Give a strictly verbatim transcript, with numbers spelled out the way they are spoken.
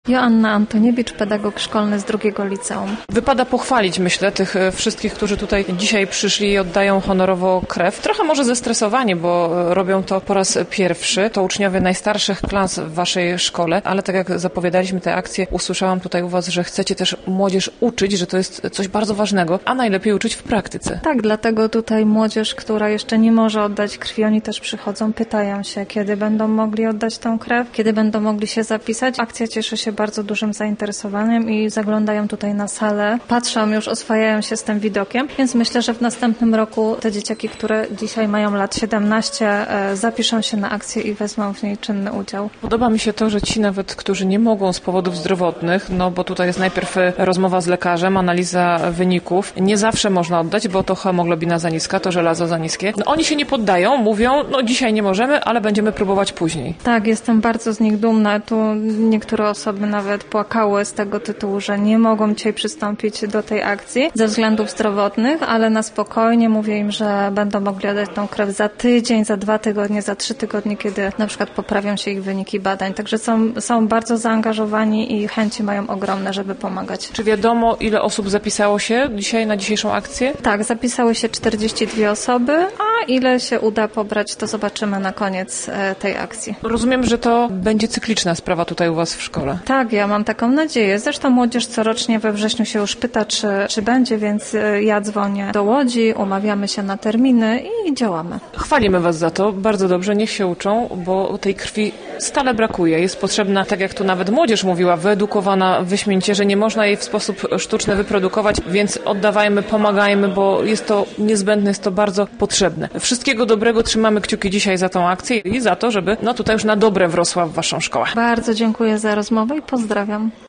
Joanna Antoniewicz, pedagog szkolny z drugiego liceum. Wypada pochwalić, myślę, tych wszystkich, którzy tutaj dzisiaj przyszli i oddają honorowo krew. Trochę może zestresowani, bo robią to po raz pierwszy. To uczniowie najstarszych klas w waszej szkole, ale tak jak zapowiadaliśmy tę akcję, usłyszałam tutaj u was, że chcecie też młodzież uczyć, że to jest coś bardzo ważnego, a najlepiej uczyć w praktyce. Tak, dlatego tutaj młodzież, która jeszcze nie może oddać krwi, oni też przychodzą, pytają się, kiedy będą mogli oddać tą krew, kiedy będą mogli się zapisać. Akcja cieszy się bardzo dużym zainteresowaniem i zaglądają tutaj na salę, patrzą, już oswajają się z tym widokiem, więc myślę, że w następnym roku te dzieciaki, które dzisiaj mają lat siedemnaście, zapiszą się na akcję i wezmą w niej czynny udział. Podoba mi się to, że ci nawet, którzy nie mogą z powodów zdrowotnych, no bo tutaj jest najpierw rozmowa z lekarzem, analiza wyników, nie zawsze można oddać, bo to hemoglobina za niska, to żelazo za niskie. No, oni się nie poddają, mówią, no dzisiaj nie możemy, ale będziemy próbować później. Tak, jestem bardzo z nich dumna. Tu niektóre osoby nawet płakały z tego tytułu, że nie mogą dzisiaj przystąpić do tej akcji ze względów zdrowotnych, ale na spokojnie mówię im, że będą mogli oddać tą krew za tydzień, za dwa tygodnie, za trzy tygodnie, kiedy na przykład poprawią się ich wyniki badań. Także są, są bardzo zaangażowani i chęci mają ogromne, żeby pomagać. Czy wiadomo, ile osób zapisało się dzisiaj na dzisiejszą akcję? Tak, zapisały się czterdzieści dwie osoby, a ile się uda pobrać, to zobaczymy na koniec tej akcji. Rozumiem, że to będzie cykliczna sprawa tutaj u was w szkole. Tak, ja mam taką nadzieję. Zresztą młodzież corocznie we wrześniu się już pyta, czy, czy będzie, więc ja dzwonię do Łodzi, umawiamy się na terminy i działamy. Chwalimy was za to, bardzo dobrze, niech się uczą, bo tej krwi stale brakuje. Jest potrzebna, tak jak tu nawet młodzież mówiła, wyedukowana wyśmienicie, że nie można jej w sposób sztuczny wyprodukować, więc oddawajmy, pomagajmy, bo jest to niezbędne, jest to bardzo potrzebne. Wszystkiego dobrego, trzymamy kciuki dzisiaj za tą akcję i za to, żeby no tutaj już na dobre wrosła w waszą szkołę. Bardzo dziękuję za rozmowę i pozdrawiam.